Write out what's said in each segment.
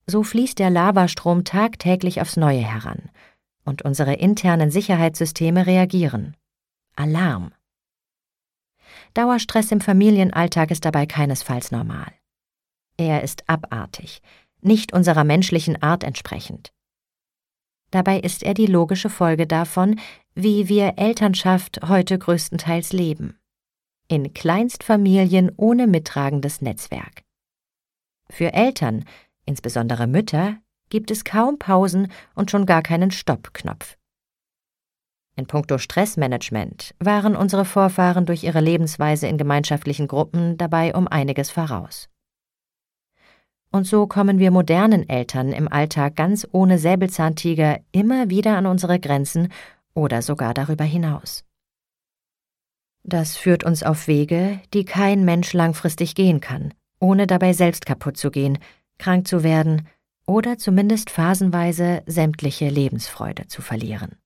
So fließt der Lavastrom tagtäglich aufs Neue heran und unsere internen Sicherheitssysteme reagieren. Alarm. Dauerstress im Familienalltag ist dabei keinesfalls normal. Er ist abartig, nicht unserer menschlichen Art entsprechend. Dabei ist er die logische Folge davon, wie wir Elternschaft heute größtenteils leben. In Kleinstfamilien ohne mittragendes Netzwerk. Für Eltern, insbesondere Mütter, gibt es kaum Pausen und schon gar keinen Stoppknopf. In puncto Stressmanagement waren unsere Vorfahren durch ihre Lebensweise in gemeinschaftlichen Gruppen dabei um einiges voraus. Und so kommen wir modernen Eltern im Alltag ganz ohne Säbelzahntiger immer wieder an unsere Grenzen oder sogar darüber hinaus. Das führt uns auf Wege, die kein Mensch langfristig gehen kann, ohne dabei selbst kaputt zu gehen, krank zu werden oder zumindest phasenweise sämtliche Lebensfreude zu verlieren.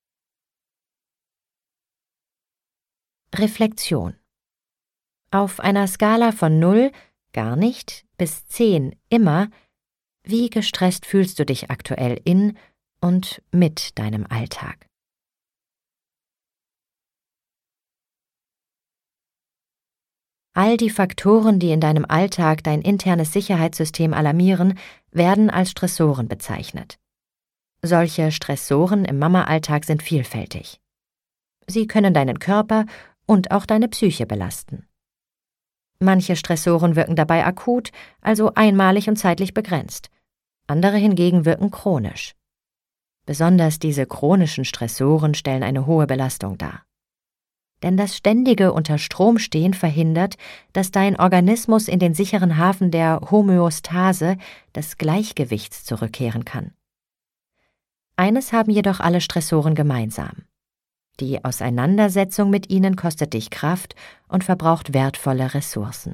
Reflexion. Auf einer Skala von 0, gar nicht, bis 10, immer, wie gestresst fühlst du dich aktuell in und mit deinem Alltag? All die Faktoren, die in deinem Alltag dein internes Sicherheitssystem alarmieren, werden als Stressoren bezeichnet. Solche Stressoren im Mama-Alltag sind vielfältig. Sie können deinen Körper und auch deine Psyche belasten. Manche Stressoren wirken dabei akut, also einmalig und zeitlich begrenzt. Andere hingegen wirken chronisch. Besonders diese chronischen Stressoren stellen eine hohe Belastung dar. Denn das ständige Unter-Strom-Stehen verhindert, dass dein Organismus in den sicheren Hafen der Homöostase, des Gleichgewichts, zurückkehren kann. Eines haben jedoch alle Stressoren gemeinsam. Die Auseinandersetzung mit ihnen kostet dich Kraft und verbraucht wertvolle Ressourcen.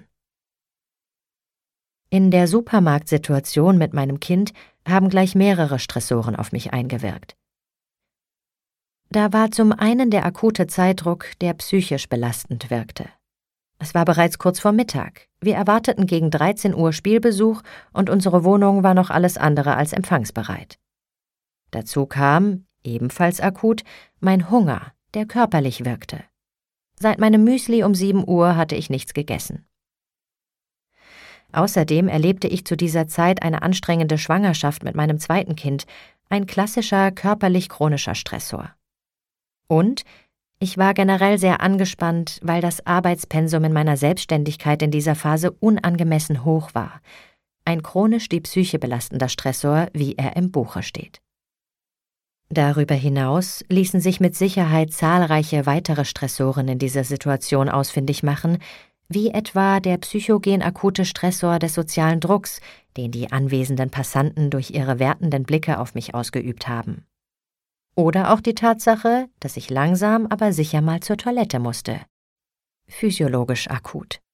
In der Supermarktsituation mit meinem Kind haben gleich mehrere Stressoren auf mich eingewirkt. Da war zum einen der akute Zeitdruck, der psychisch belastend wirkte. Es war bereits kurz vor Mittag. Wir erwarteten gegen 13 Uhr Spielbesuch und unsere Wohnung war noch alles andere als empfangsbereit. Dazu kam, ebenfalls akut, mein Hunger, der körperlich wirkte. Seit meinem Müsli um 7 Uhr hatte ich nichts gegessen. Außerdem erlebte ich zu dieser Zeit eine anstrengende Schwangerschaft mit meinem zweiten Kind, ein klassischer körperlich-chronischer Stressor. Und ich war generell sehr angespannt, weil das Arbeitspensum in meiner Selbstständigkeit in dieser Phase unangemessen hoch war. Ein chronisch die Psyche belastender Stressor, wie er im Buche steht. Darüber hinaus ließen sich mit Sicherheit zahlreiche weitere Stressoren in dieser Situation ausfindig machen, wie etwa der psychogen akute Stressor des sozialen Drucks, den die anwesenden Passanten durch ihre wertenden Blicke auf mich ausgeübt haben. Oder auch die Tatsache, dass ich langsam, aber sicher mal zur Toilette musste. Physiologisch akut.